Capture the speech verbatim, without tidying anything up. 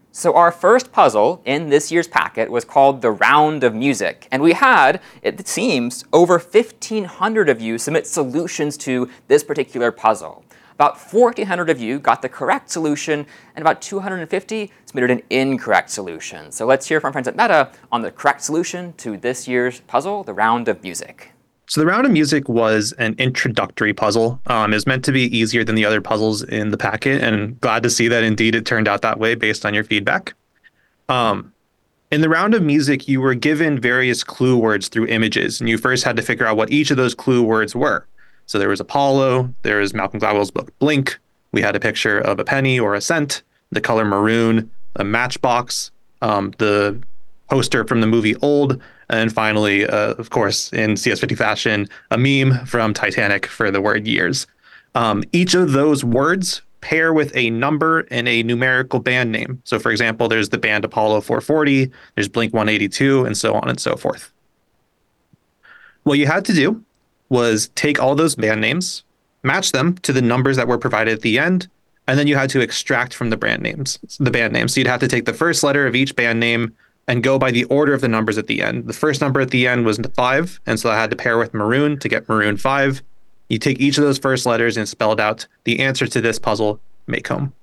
So our first puzzle in this year's packet was called The Round of Music, and we had, it seems, over fifteen hundred of you submit solutions to this particular puzzle. About fourteen hundred of you got the correct solution, and about two hundred fifty submitted an incorrect solution. So let's hear from friends at Meta on the correct solution to this year's puzzle, The Round of Music. So the Round of Music was an introductory puzzle. Um, it was meant to be easier than the other puzzles in the packet, and glad to see that indeed it turned out that way based on your feedback. Um, in the Round of Music, you were given various clue words through images, and you first had to figure out what each of those clue words were. So there was Apollo, there was Malcolm Gladwell's book Blink, we had a picture of a penny or a cent, the color maroon, a matchbox, um, the poster from the movie Old, and finally, uh, of course, in C S fifty fashion, a meme from Titanic for the word years. Um, each of those words pair with a number and a numerical band name. So for example, there's the band Apollo four forty, there's Blink one eighty-two, and so on and so forth. What you had to do was take all those band names, match them to the numbers that were provided at the end, and then you had to extract from the brand names, the band names. So you'd have to take the first letter of each band name and go by the order of the numbers at the end. The first number at the end was five, and so I had to pair with maroon to get maroon five. You take each of those first letters and spelled out the answer to this puzzle, make home.